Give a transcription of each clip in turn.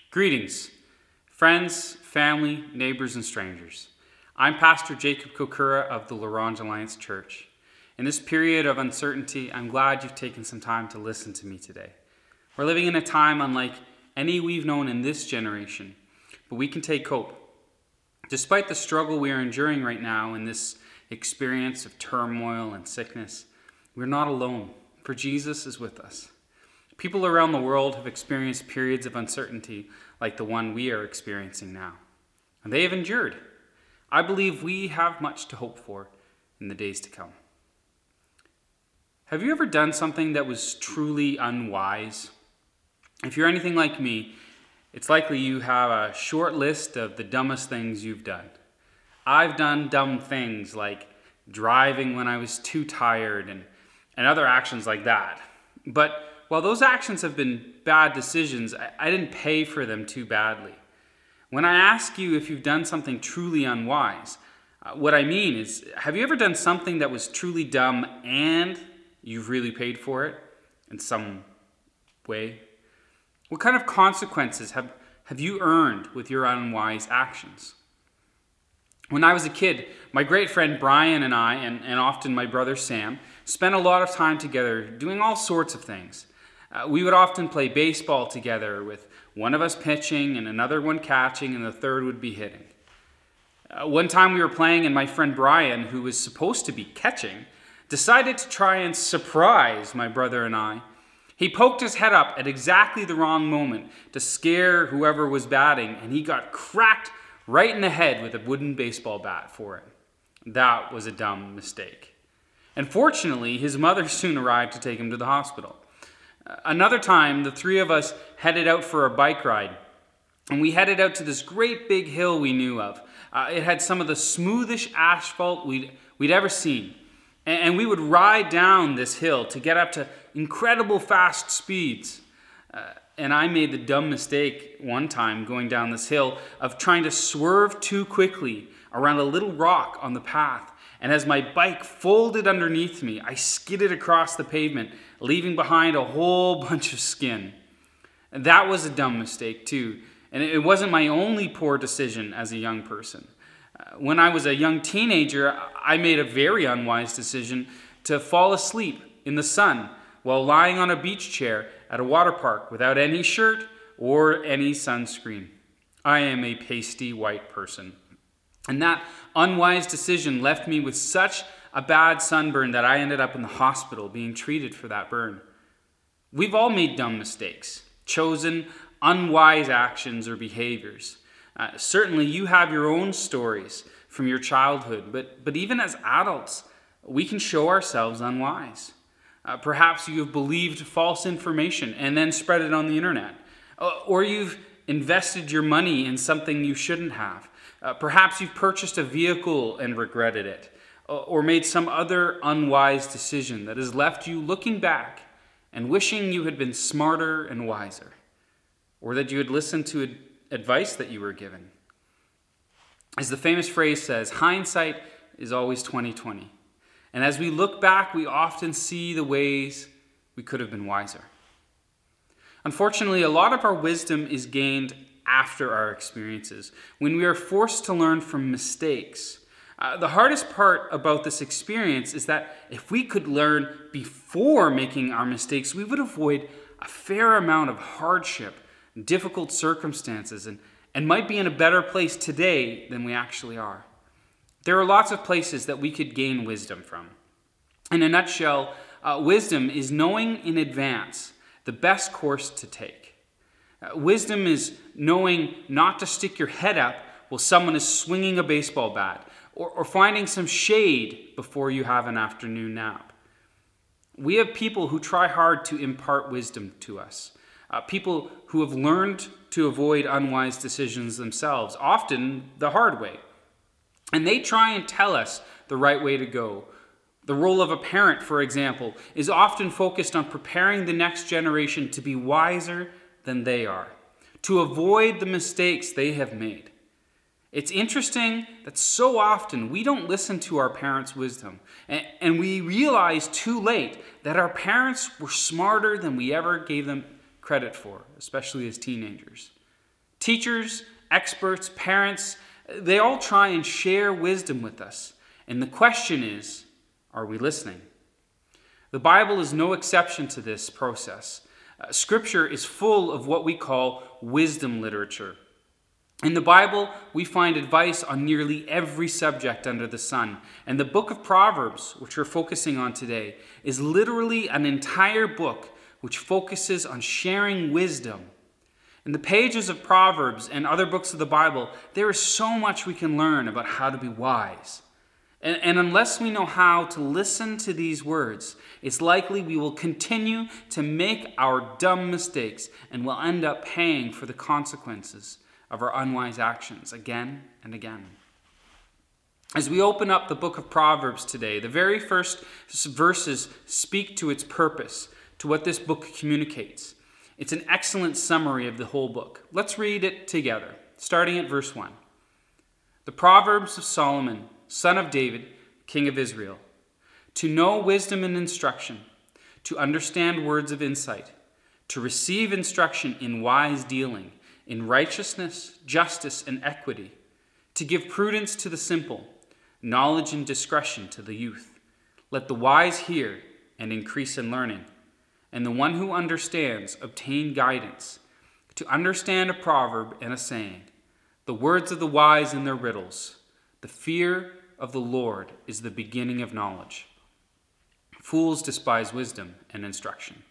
Greetings, friends, family, neighbors, and strangers. I'm Pastor Jacob Kokura of the Laurent Alliance Church. In this period of uncertainty, I'm glad you've taken some time to listen to me today. We're living in a time unlike any we've known in this generation, but we can take hope. Despite the struggle we are enduring right now in this experience of turmoil and sickness, we're not alone, for Jesus is with us. People around the world have experienced periods of uncertainty like the one we are experiencing now. And they have endured. I believe we have much to hope for in the days to come. Have you ever done something that was truly unwise? If you're anything like me, it's likely you have a short list of the dumbest things you've done. I've done dumb things like driving when I was too tired and other actions like that. But while those actions have been bad decisions, I didn't pay for them too badly. When I ask you if you've done something truly unwise, what I mean is, have you ever done something that was truly dumb and you've really paid for it in some way? What kind of consequences have you earned with your unwise actions? When I was a kid, my great friend Brian and I, and often my brother Sam, spent a lot of time together doing all sorts of things. We would often play baseball together with one of us pitching and another one catching and the third would be hitting. One time we were playing and my friend Brian, who was supposed to be catching, decided to try and surprise my brother and I. He poked his head up at exactly the wrong moment to scare whoever was batting, and he got cracked right in the head with a wooden baseball bat for it. That was a dumb mistake. And fortunately, his mother soon arrived to take him to the hospital. Another time, the three of us headed out for a bike ride, and we headed out to this great big hill we knew of. It had some of the smoothest asphalt we'd ever seen, and we would ride down this hill to get up to incredible fast speeds. And I made the dumb mistake one time going down this hill of trying to swerve too quickly around a little rock on the path. And as my bike folded underneath me, I skidded across the pavement, leaving behind a whole bunch of skin. And that was a dumb mistake too. And it wasn't my only poor decision as a young person. When I was a young teenager, I made a very unwise decision to fall asleep in the sun while lying on a beach chair at a water park without any shirt or any sunscreen. I am a pasty white person. And that unwise decision left me with such a bad sunburn that I ended up in the hospital being treated for that burn. We've all made dumb mistakes, chosen unwise actions or behaviors. Certainly you have your own stories from your childhood, but even as adults, we can show ourselves unwise. Perhaps you have believed false information and then spread it on the internet. Or you've invested your money in something you shouldn't have. Perhaps you've purchased a vehicle and regretted it. Or made some other unwise decision that has left you looking back and wishing you had been smarter and wiser. Or that you had listened to advice that you were given. As the famous phrase says, hindsight is always 20/20. And as we look back, we often see the ways we could have been wiser. Unfortunately, a lot of our wisdom is gained after our experiences, when we are forced to learn from mistakes. The hardest part about this experience is that if we could learn before making our mistakes, we would avoid a fair amount of hardship, difficult circumstances, and might be in a better place today than we actually are. There are lots of places that we could gain wisdom from. In a nutshell, wisdom is knowing in advance the best course to take. Wisdom is knowing not to stick your head up while someone is swinging a baseball bat, or finding some shade before you have an afternoon nap. We have people who try hard to impart wisdom to us, people who have learned to avoid unwise decisions themselves, often the hard way. And they try and tell us the right way to go. The role of a parent, for example, is often focused on preparing the next generation to be wiser than they are, to avoid the mistakes they have made. It's interesting that so often we don't listen to our parents' wisdom, and we realize too late that our parents were smarter than we ever gave them credit for, especially as teenagers. Teachers, experts, parents, they all try and share wisdom with us. And the question is, are we listening? The Bible is no exception to this process. Scripture is full of what we call wisdom literature. In the Bible, we find advice on nearly every subject under the sun. And the book of Proverbs, which we're focusing on today, is literally an entire book which focuses on sharing wisdom. In the pages of Proverbs and other books of the Bible, there is so much we can learn about how to be wise. And unless we know how to listen to these words, it's likely we will continue to make our dumb mistakes and will end up paying for the consequences of our unwise actions again and again. As we open up the book of Proverbs today, the very first verses speak to its purpose, to what this book communicates. It's an excellent summary of the whole book. Let's read it together, starting at verse 1. The Proverbs of Solomon, son of David, king of Israel, to know wisdom and instruction, to understand words of insight, to receive instruction in wise dealing, in righteousness, justice, and equity, to give prudence to the simple, knowledge and discretion to the youth. Let the wise hear and increase in learning, and the one who understands obtain guidance, to understand a proverb and a saying, the words of the wise and their riddles. The fear of the Lord is the beginning of knowledge. Fools despise wisdom and instruction.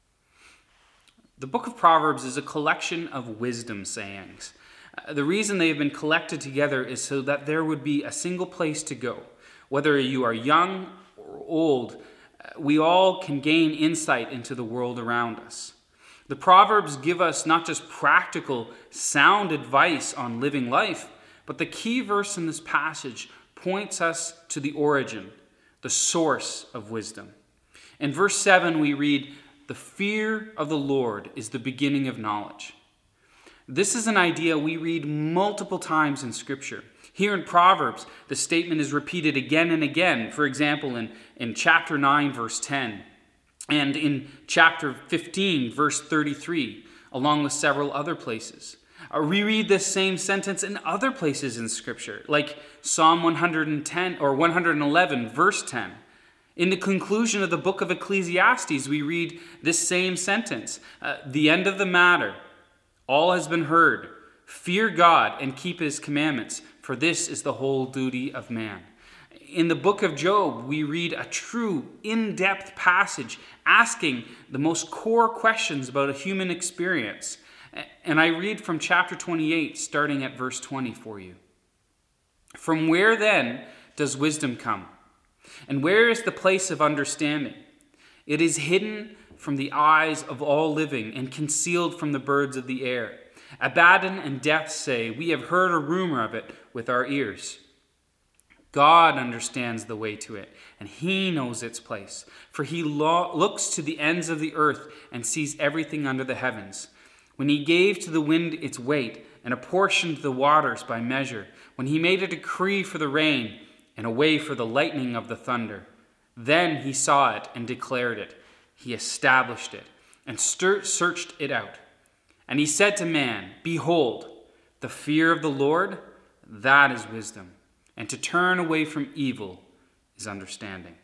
The book of Proverbs is a collection of wisdom sayings. The reason they have been collected together is so that there would be a single place to go. Whether you are young or old, we all can gain insight into the world around us. The Proverbs give us not just practical, sound advice on living life, but the key verse in this passage points us to the origin, the source of wisdom. In verse 7 we read, the fear of the Lord is the beginning of knowledge. This is an idea we read multiple times in Scripture. Here in Proverbs, the statement is repeated again and again. For example, in chapter 9, verse 10, and in chapter 15, verse 33, along with several other places. We read this same sentence in other places in Scripture, like Psalm 110 or 111, verse 10. In the conclusion of the book of Ecclesiastes, we read this same sentence. The end of the matter, all has been heard. Fear God and keep his commandments, for this is the whole duty of man. In the book of Job, we read a true, in-depth passage asking the most core questions about a human experience. And I read from chapter 28, starting at verse 20 for you. From where then does wisdom come? And where is the place of understanding? It is hidden from the eyes of all living and concealed from the birds of the air. Abaddon and Death say, we have heard a rumor of it with our ears. God understands the way to it, and he knows its place. For he looks to the ends of the earth and sees everything under the heavens. When he gave to the wind its weight and apportioned the waters by measure, when he made a decree for the rain and a way for the lightning of the thunder, then he saw it and declared it. He established it and searched it out. And he said to man, behold, the fear of the Lord, that is wisdom, and to turn away from evil is understanding.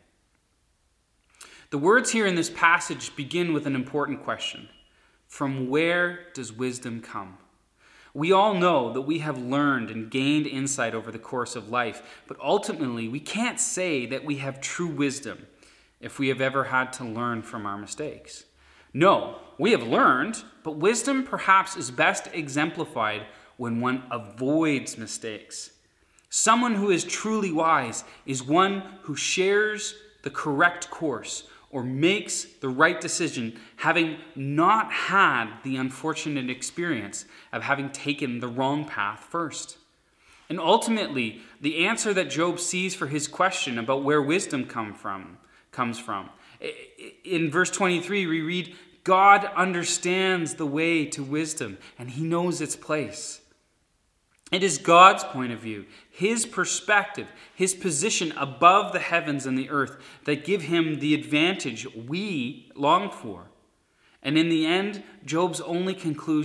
The words here in this passage begin with an important question. From where does wisdom come? We all know that we have learned and gained insight over the course of life, but ultimately we can't say that we have true wisdom if we have ever had to learn from our mistakes. No, we have learned, but wisdom perhaps is best exemplified when one avoids mistakes. Someone who is truly wise is one who shares the correct course or makes the right decision, having not had the unfortunate experience of having taken the wrong path first. And ultimately, the answer that Job sees for his question about where wisdom comes from. In verse 23, we read, God understands the way to wisdom, and he knows its place. It is God's point of view, his perspective, his position above the heavens and the earth that give him the advantage we long for. And in the end, Job's only conclusion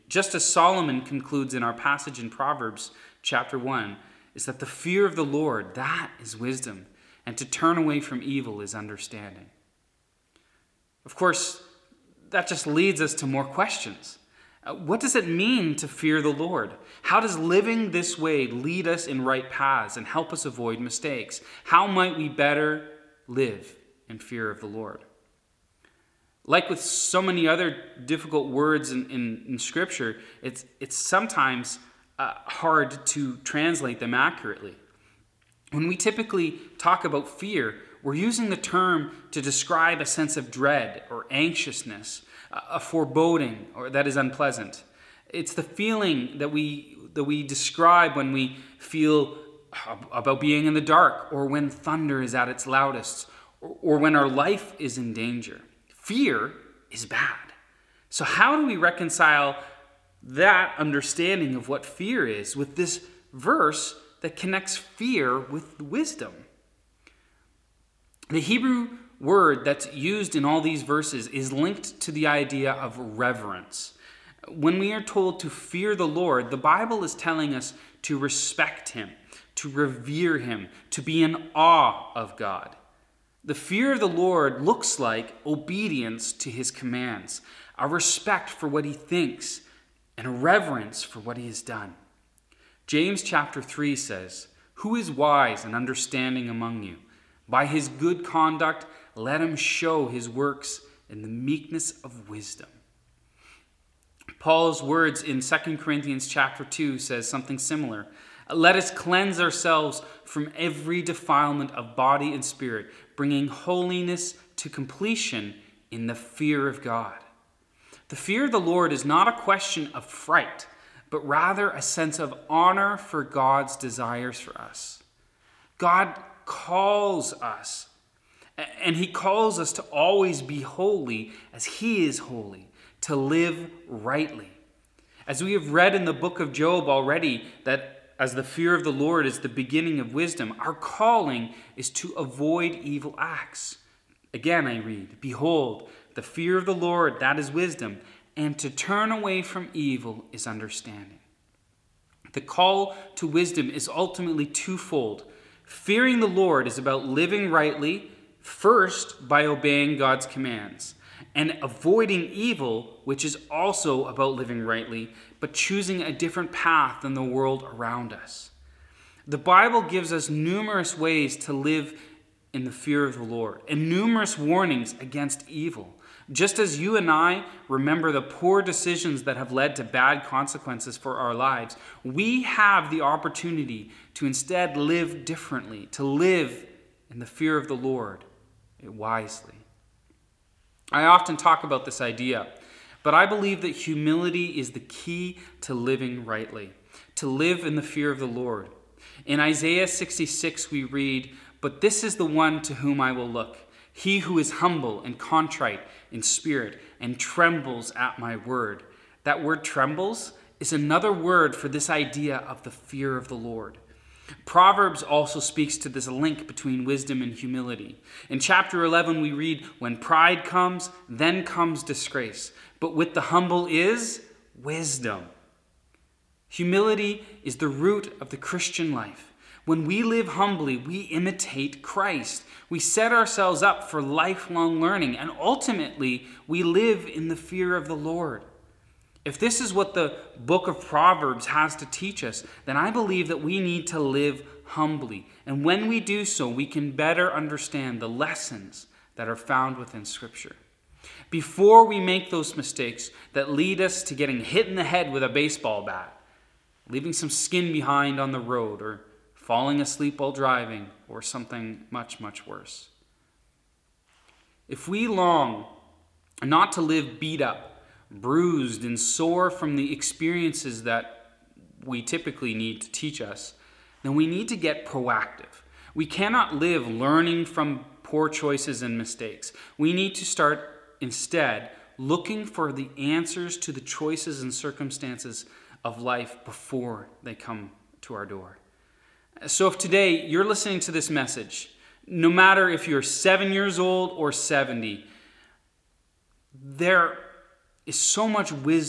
Just as Solomon concludes in our passage in Proverbs chapter 1, is that the fear of the Lord, that is wisdom, and to turn away from evil is understanding. Of course, that just leads us to more questions. What does it mean to fear the Lord? How does living this way lead us in right paths and help us avoid mistakes? How might we better live in fear of the Lord? Like with so many other difficult words in Scripture, it's sometimes hard to translate them accurately. When we typically talk about fear, we're using the term to describe a sense of dread or anxiousness, a foreboding or that is unpleasant. It's the feeling that we describe when we feel about being in the dark, or when thunder is at its loudest, or when our life is in danger. Fear is bad. So how do we reconcile that understanding of what fear is with this verse that connects fear with wisdom? The Hebrew word that's used in all these verses is linked to the idea of reverence. When we are told to fear the Lord, the Bible is telling us to respect him, to revere him, to be in awe of God. The fear of the Lord looks like obedience to his commands, a respect for what he thinks, and a reverence for what he has done. James chapter 3 says, "Who is wise and understanding among you? By his good conduct, let him show his works in the meekness of wisdom." Paul's words in 2 Corinthians chapter 2 says something similar. "Let us cleanse ourselves from every defilement of body and spirit, bringing holiness to completion in the fear of God." The fear of the Lord is not a question of fright, but rather a sense of honor for God's desires for us. God calls us, and he calls us to always be holy as he is holy, to live rightly. As we have read in the book of Job already, that as the fear of the Lord is the beginning of wisdom, our calling is to avoid evil acts. Again, I read, "Behold, the fear of the Lord, that is wisdom, and to turn away from evil is understanding." The call to wisdom is ultimately twofold. Fearing the Lord is about living rightly, first by obeying God's commands, and avoiding evil, which is also about living rightly, but choosing a different path than the world around us. The Bible gives us numerous ways to live in the fear of the Lord, and numerous warnings against evil. Just as you and I remember the poor decisions that have led to bad consequences for our lives, we have the opportunity to instead live differently, to live in the fear of the Lord wisely. I often talk about this idea, but I believe that humility is the key to living rightly, to live in the fear of the Lord. In Isaiah 66 we read, "But this is the one to whom I will look, he who is humble and contrite in spirit and trembles at my word." That word trembles is another word for this idea of the fear of the Lord. Proverbs also speaks to this link between wisdom and humility. In chapter 11 we read, "When pride comes, then comes disgrace, but with the humble is wisdom." Humility is the root of the Christian life. When we live humbly, we imitate Christ. We set ourselves up for lifelong learning, and ultimately, we live in the fear of the Lord. If this is what the book of Proverbs has to teach us, then I believe that we need to live humbly. And when we do so, we can better understand the lessons that are found within Scripture. Before we make those mistakes that lead us to getting hit in the head with a baseball bat, leaving some skin behind on the road, or falling asleep while driving, or something much, much worse. If we long not to live beat up, bruised and sore from the experiences that we typically need to teach us, then we need to get proactive. We cannot live learning from poor choices and mistakes. We need to start instead looking for the answers to the choices and circumstances of life before they come to our door. So if today you're listening to this message, no matter if you're 7 years old or 70, there is so much wisdom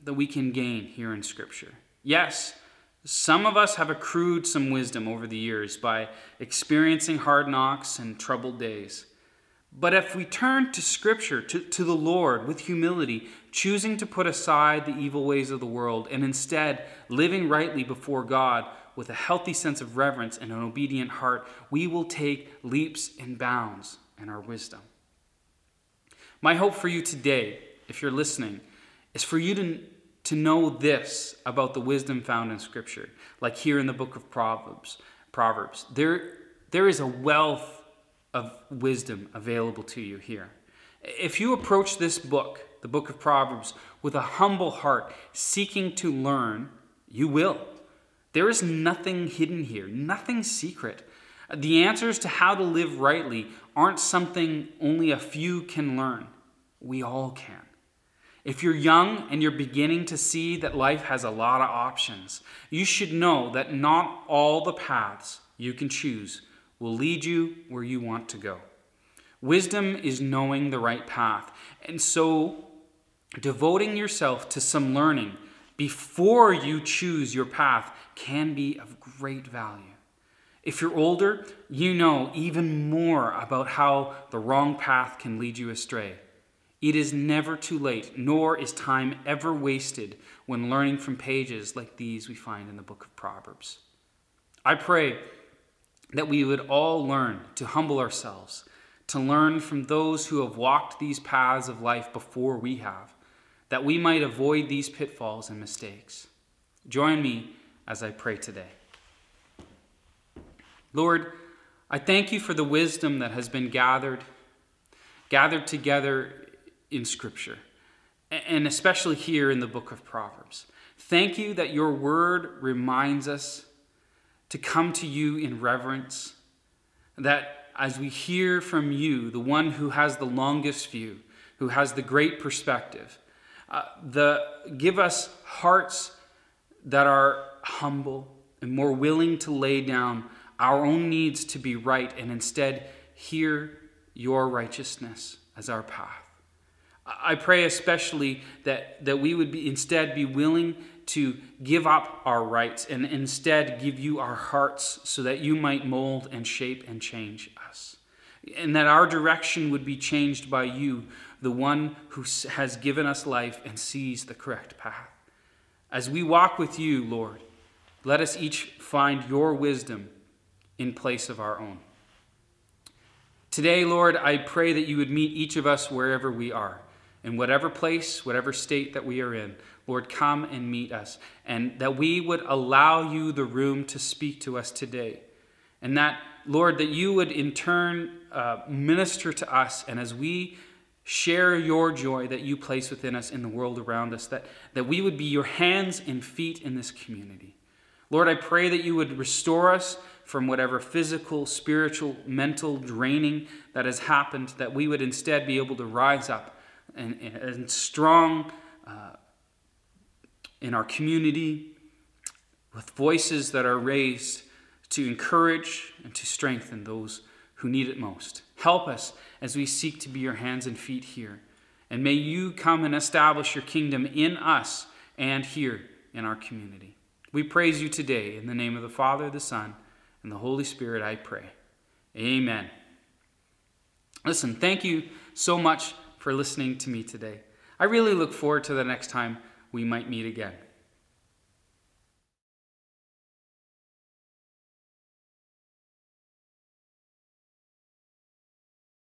that we can gain here in Scripture. Yes, some of us have accrued some wisdom over the years by experiencing hard knocks and troubled days. But if we turn to Scripture, to the Lord with humility, choosing to put aside the evil ways of the world and instead living rightly before God with a healthy sense of reverence and an obedient heart, we will take leaps and bounds in our wisdom. My hope for you today, if you're listening, is for you to know this about the wisdom found in Scripture, like here in the book of Proverbs. There is a wealth of wisdom available to you here. If you approach this book, the book of Proverbs, with a humble heart, seeking to learn, you will. There is nothing hidden here, nothing secret. The answers to how to live rightly aren't something only a few can learn. We all can. If you're young and you're beginning to see that life has a lot of options, you should know that not all the paths you can choose will lead you where you want to go. Wisdom is knowing the right path. And so devoting yourself to some learning before you choose your path can be of great value. If you're older, you know even more about how the wrong path can lead you astray. It is never too late, nor is time ever wasted when learning from pages like these we find in the book of Proverbs. I pray that we would all learn to humble ourselves, to learn from those who have walked these paths of life before we have, that we might avoid these pitfalls and mistakes. Join me as I pray today. Lord, I thank you for the wisdom that has been gathered together in Scripture, and especially here in the book of Proverbs. Thank you that your word reminds us to come to you in reverence, that as we hear from you, the one who has the longest view, who has the great perspective, give us hearts that are humble and more willing to lay down our own needs to be right and instead hear your righteousness as our path. I pray especially that we would instead be willing to give up our rights and instead give you our hearts so that you might mold and shape and change us. And that our direction would be changed by you, the one who has given us life and sees the correct path. As we walk with you, Lord, let us each find your wisdom in place of our own. Today, Lord, I pray that you would meet each of us wherever we are. In whatever place, whatever state that we are in, Lord, come and meet us. And that we would allow you the room to speak to us today. And that, Lord, that you would in turn minister to us. And as we share your joy that you place within us in the world around us, that we would be your hands and feet in this community. Lord, I pray that you would restore us from whatever physical, spiritual, mental draining that has happened, that we would instead be able to rise up and strong in our community with voices that are raised to encourage and to strengthen those who need it most. Help us as we seek to be your hands and feet here. And may you come and establish your kingdom in us and here in our community. We praise you today in the name of the Father, the Son, and the Holy Spirit, I pray. Amen. Listen, thank you so much for listening to me today. I really look forward to the next time we might meet again.